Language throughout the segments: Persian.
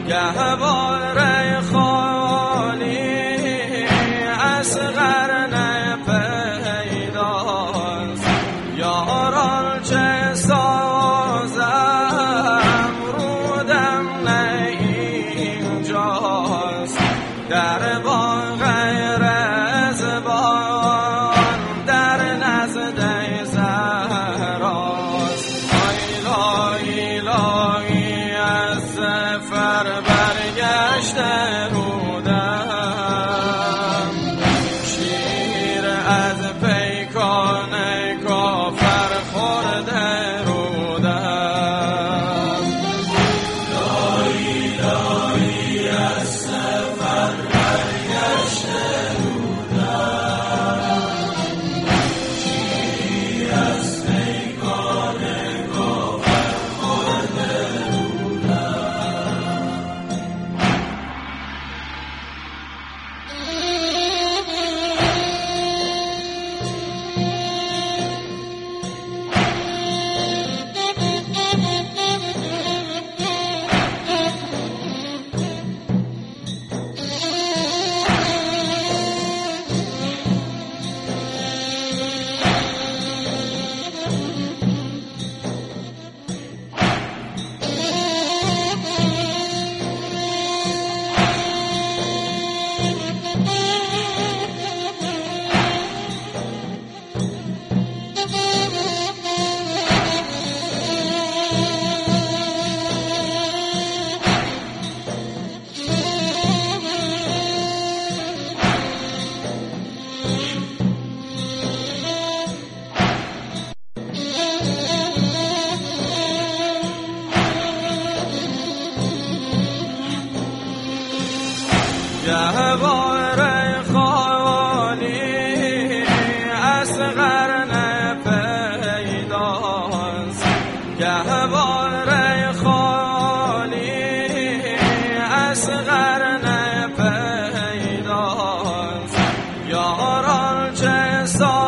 گهواره خالی اصغر نپیداست، یاران چه سازم رودم نه اینجاست، در باغ رضوان در نزد زهراست. آیلای لای از سفر برگشته بودم، شیر از پیکان کافر خورده بودم. لای لای از سفر برگشته بودم، شیر از پیکان کافر خورده گهواره خالی اصغر نپیداست، گهواره خالی اصغر نپیداست، یاران چه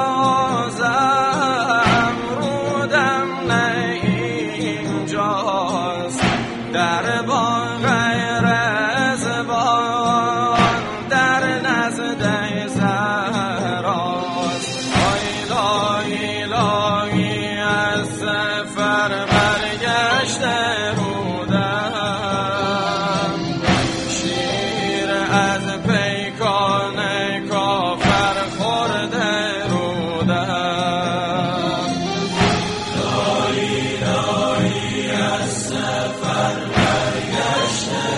سازم رودم نه اینجاست، در باغ رضوان در نزد زهراست. آیلای لای از سفر برگشته بودم، شیر از پیکان کافر خورده بودم. لای لای از سفر برگشته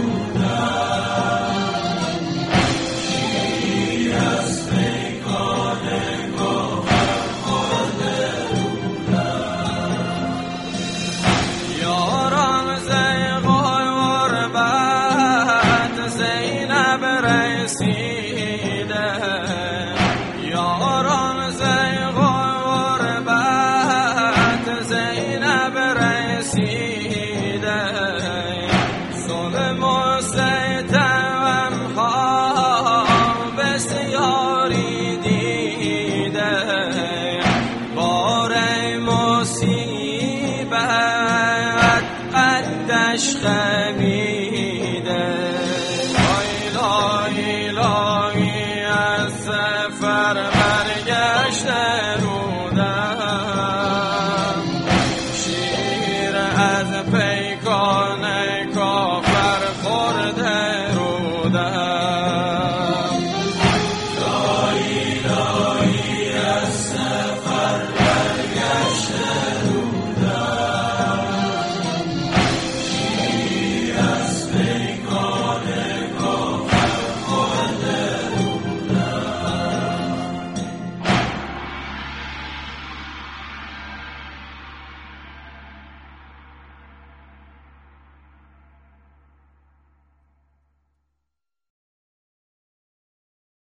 یاران زیغ و غربت زینب رسیده، ظلم و ستم ها بسیاری دیده، بار مصیبت قدش خمیده.